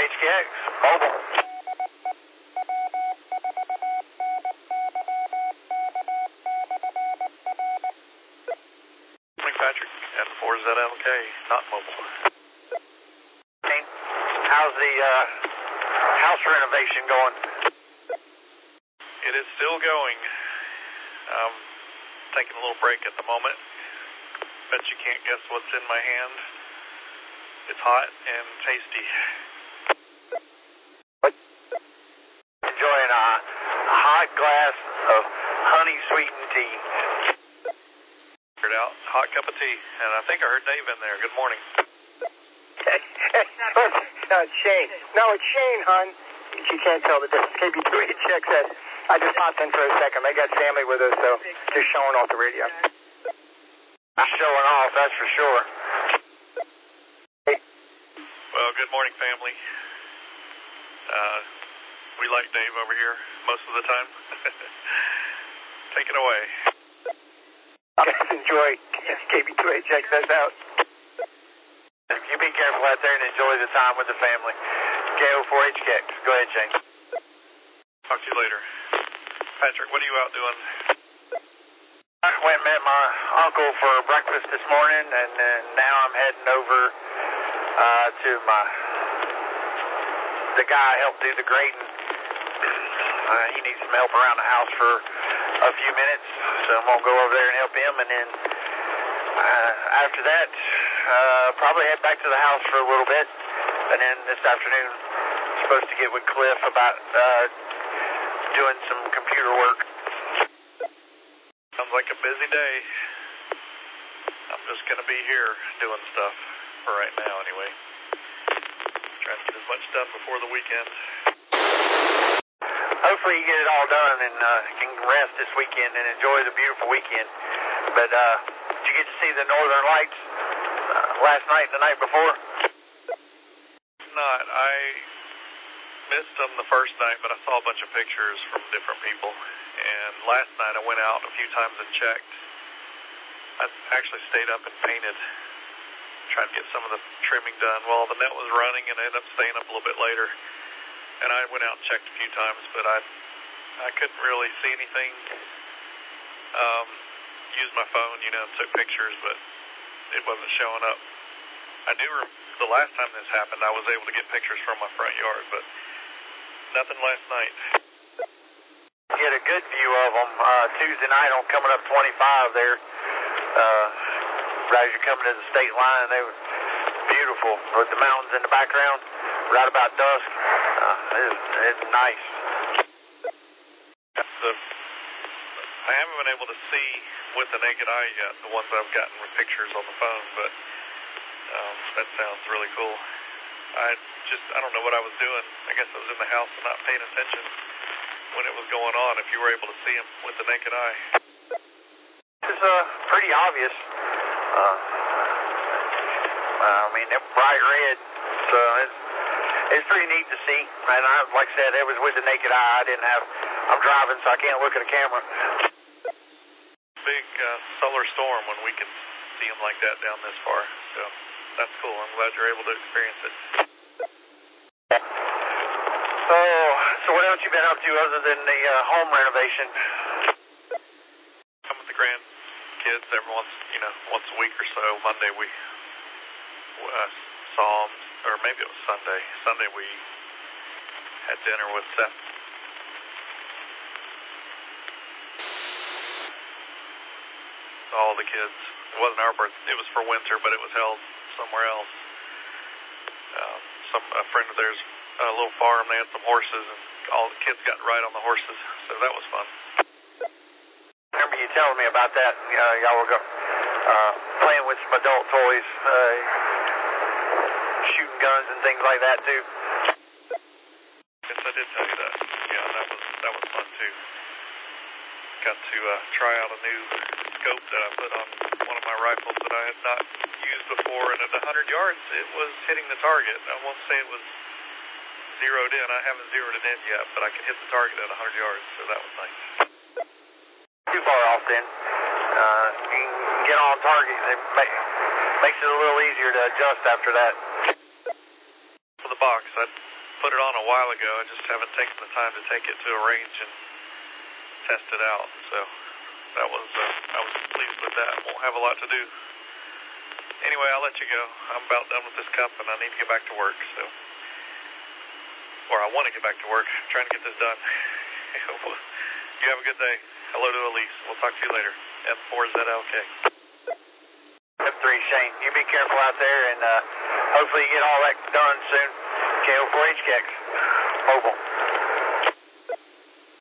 HKX, mobile. Morning, Patrick. N4ZLK, not mobile. How's the house renovation going? It is still going. Taking a little break at the moment. Bet you can't guess what's in my hand. It's hot and tasty. Enjoying a hot glass of honey sweetened tea. Figured out, hot cup of tea. And I think I heard Dave in there. Good morning. No, it's Shane. No, it's Shane, hon. You can't tell the difference. KB2HX said, I just popped in for a second. They got family with us, so just showing off the radio. Showing off, that's for sure. Well, good morning, family. We like Dave over here most of the time. Take it away. Guys, enjoy. KB2HX says out. You be careful out there and enjoy the time with the family. KO4HKX. Go ahead, Shane. Talk to you later. Patrick, what are you out doing? I went and met my uncle for breakfast this morning, and now I'm heading over to the guy I helped do the grading. He needs some help around the house for a few minutes, so I'm going to go over there and help him, and then after that, probably head back to the house for a little bit, and then this afternoon, supposed to get with Cliff about doing some computer work. Sounds like a busy day. I'm just going to be here doing stuff for right now anyway. Trying to get as much done before the weekend. Hopefully you get it all done and can rest this weekend and enjoy the beautiful weekend. But did you get to see the Northern Lights last night and the night before? Not. I missed them the first night, but I saw a bunch of pictures from different people. And last night I went out a few times and checked. I actually stayed up and painted, trying to get some of the trimming done while the net was running, and I ended up staying up a little bit later. And I went out and checked a few times, but I couldn't really see anything. Used my phone, and took pictures, but it wasn't showing up. I knew the last time this happened, I was able to get pictures from my front yard, but nothing last night. Get a good view of them Tuesday night on coming up 25 there. Right as you're coming to the state line, they were beautiful with the mountains in the background. Right about dusk, it's nice. I haven't been able to see with the naked eye yet, the ones I've gotten with pictures on the phone, but that sounds really cool. I don't know what I was doing. I guess I was in the house and not paying attention when it was going on, if you were able to see them with the naked eye. It's pretty obvious. They're bright red, so it's pretty neat to see. And like I said, it was with the naked eye. I'm driving, so I can't look at a camera. Big solar storm when we can see them like that down this far, so that's cool. I'm glad you're able to experience it. So what else you been up to other than the home renovation? I'm with the grandkids every once a week or so. Monday we saw them, or maybe it was Sunday. Sunday we had dinner with Seth. All the kids. It wasn't our birthday. It was for winter, but it was held somewhere else. A friend of theirs, a little farm, they had some horses, and all the kids got to ride on the horses, so that was fun. Remember you telling me about that? Y'all were playing with some adult toys, shooting guns and things like that too. Yes, I did tell you that. Yeah, that was fun too. Got to try out a new scope that I put on one of my rifles that I had not used before, and at 100 yards, it was hitting the target. I won't say it was zeroed in. I haven't zeroed it in yet, but I could hit the target at 100 yards, so that was nice. Too far off then. You can get on target, and it makes it a little easier to adjust after that. For the box, I put it on a while ago. I just haven't taken the time to take it to a range and test it out. So I was pleased with that. Won't have a lot to do. Anyway, I'll let you go. I'm about done with this cup, and I need to get back to work. So, or I want to get back to work. I'm trying to get this done. You have a good day. Hello to Elise. We'll talk to you later. F4ZLK. F3 Shane, you be careful out there, and hopefully you get all that done soon. KO4H Kex. Mobile.